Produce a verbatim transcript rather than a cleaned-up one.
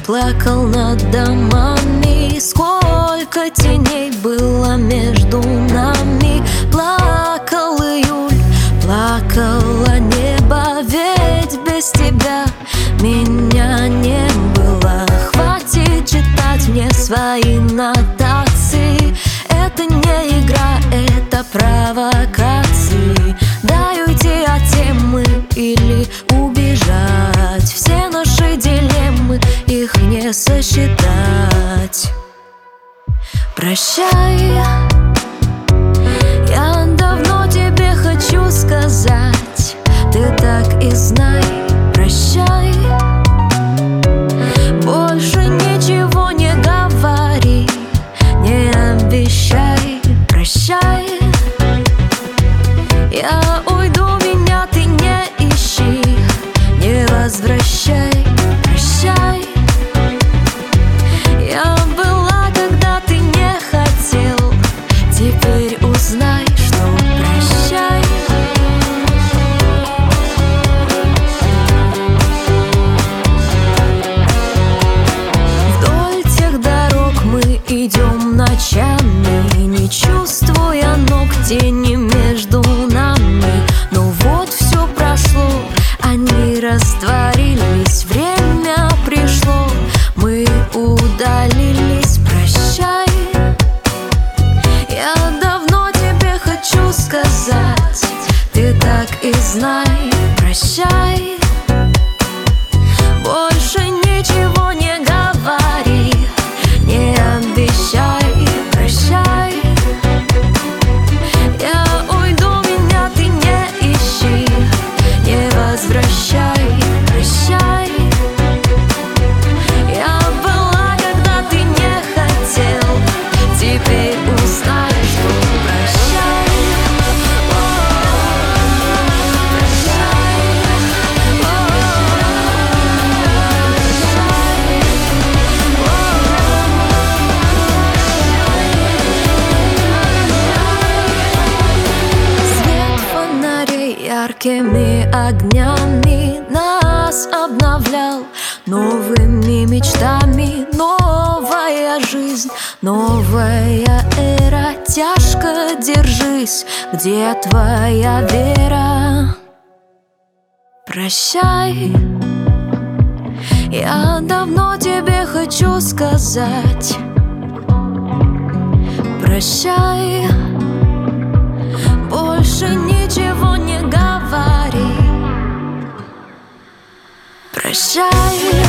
плакал над домами. Сколько теней было между нами. Плакал июль, плакало небо, ведь без тебя меня не было. Хватит читать мне свои нотации. Это не игра, это провокации. Дай уйти от темы или убежать. Все наши дилеммы, их не сосчитать. Прощай, я давно тебе хочу сказать. Ты так и знай, прощай. Больше ничего не говори, не обещай. Прощай, я уйду, меня ты не ищи, не возвращай. Прощай, я была, когда ты не хотел. Теперь узнай, что прощай. Вдоль тех дорог мы идем ночами, не чувствуя ног, тени между нами. Но вот все прошло, они растворились. Время пришло, мы удалились. Прощай, я давно тебе хочу сказать. Ты так и знай, прощай. Больше ничего не говори, не обещай. Прощай, я уйду, меня ты не ищи, не возвращай. Прощай, я была, когда ты не хотел. Теперь узнай, что прощай. Свет фонарей яркими огнями нас обновлял новыми мечтами. Новая жизнь, новая эра. Тяжко держись, где твоя вера? Прощай, я давно тебе хочу сказать. Прощай, больше ничего не говори. Прощай.